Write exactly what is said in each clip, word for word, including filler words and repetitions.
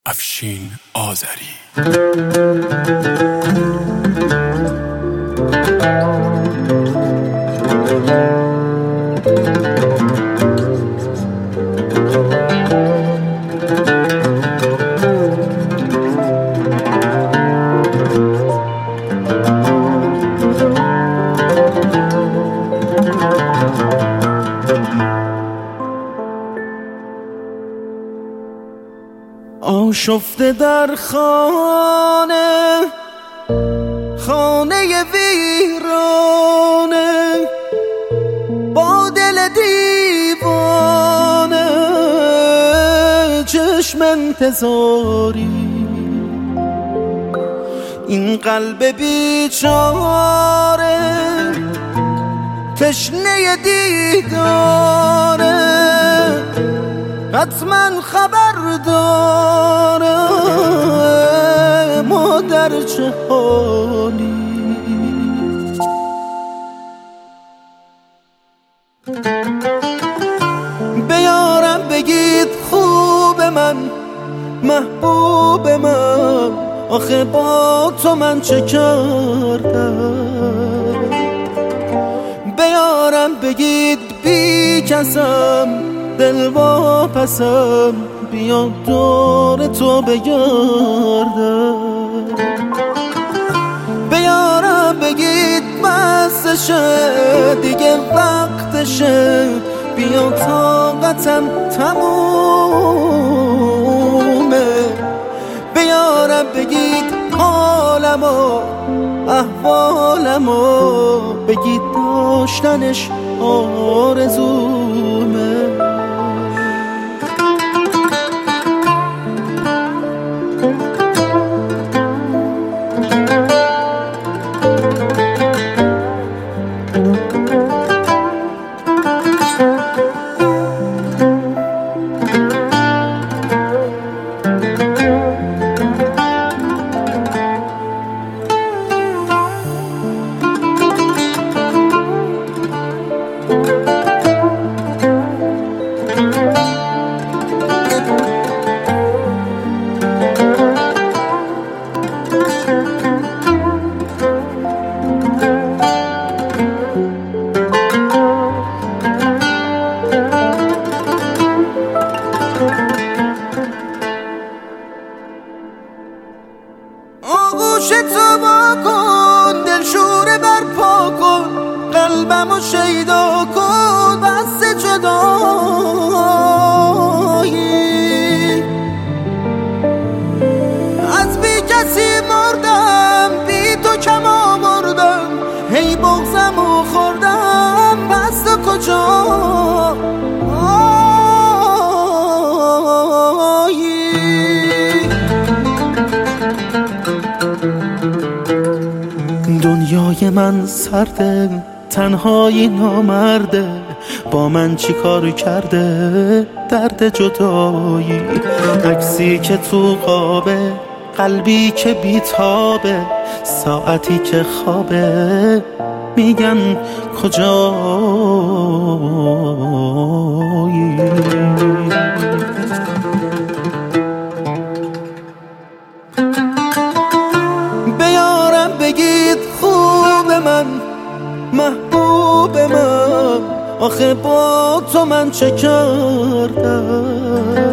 افشین آذری. آشفته در خانه خانه ویرانه با دل دیوانه چشم انتظاری این قلب بیچاره تشنه دیداره حتما خبر داره ما در چه حالی. بیارم بگید خوب من محبوب من آخه با تو من چه کردم. بیارم بگید بی کسم دل واپسم بیا دور تو بگردم. بیارم بگید بسشه دیگه وقتشه بیا طاقتم تمومه. بیارم بگید حالمو احوالمو بگید داشتنش آرزومه. آغوش تو با کن دل شوره برپا کن قلبمو شیدا کن بس جدایی. از بی کسی مردم بی تو کم آوردم هی بغزمو خوردم بس تو کجا دنیای من سرده تنهایی نامرده با من چی کار کرده درد جدایی. عکسی که تو قابه قلبی که بیتابه ساعتی که خوابه میگن کجایی. بیارم بگید خوب من محبوب من آخه با تو من چه کردم.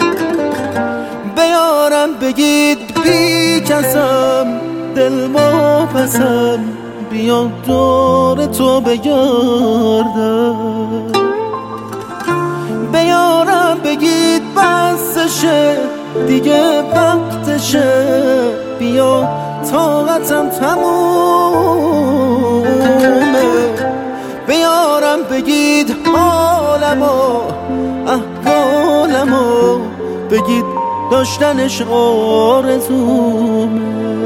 بیارم بگید بی کسم دل واپسم بیا دور تو بگردم. بیارم بگید بسشه دیگه وقتشه بیا طاقتم تمومه. بیارم بگید حالمو احوالمو بگید داشتنش آرزومه.